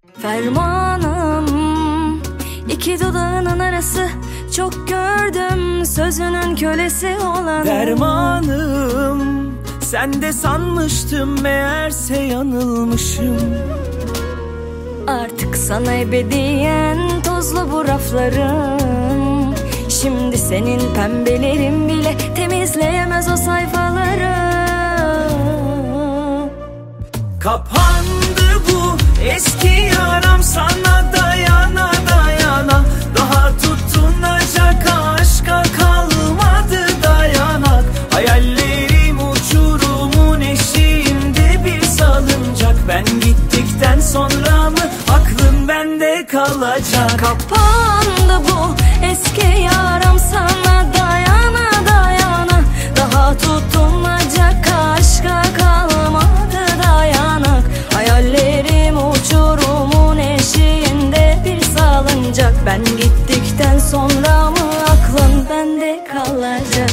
Fermanım, iki dudağının arası, çok gördüm sözünün kölesi olan. Dermanım, sen de sanmıştım, meğerse yanılmışım. Artık sana ebediyen tozlu bu raflarım. Şimdi senin pembelerin bile temizleyemez o sayfaları. Kapandı bu eski yaram, sana dayana dayana. Daha tutunacak aşka kalmadı dayanak. Hayallerim uçurumun eşiğinde bir salıncak. Ben gittikten sonra mı aklın bende kalacak? Kapandı bu eski yaram, sana dayana dayana. Daha tutunacak aşka kalmadı dayanak. Hayallerim uçurumun eşiğinde bir salıncak. Ben gittikten sonra mı aklın bende kalacak?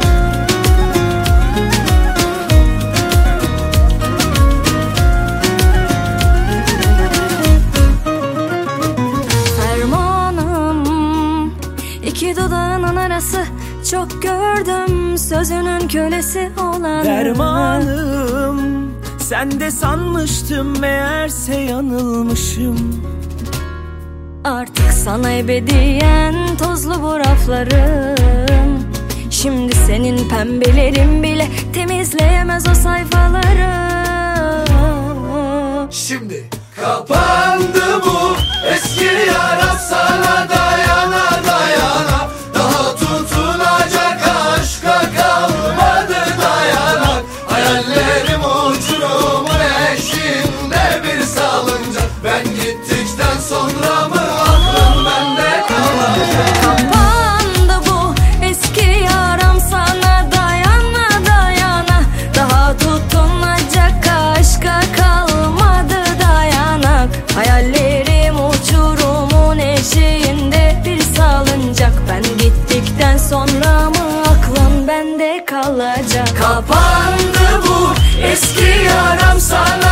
Fermanım, iki dudağının arası, çok gördüm sözünün kölesi olan. Dermanım, sen de sanmıştım, meğerse yanılmışım. Artık sana ebediyen tozlu bu raflarım. Şimdi senin pembelerin bile temizleyemez o sayfaları. Şimdi kapandı bu eski yara, sana dayana dayana. Daha tutunacak aşka kalmadı dayanak. Hayallerim uçurumun eşiğinde bir salıncak. Ben gittikten sonra mı aklım bende kalacak? Kapandı bu eski yaram, sana dayana dayana. Daha tutunacak aşka kalmadı dayanak. Hayallerim uçurumun eşiğinde bir salıncak. Ben gittikten sonra mı aklın bende kalacak? Kapandı bu eski yaram, sana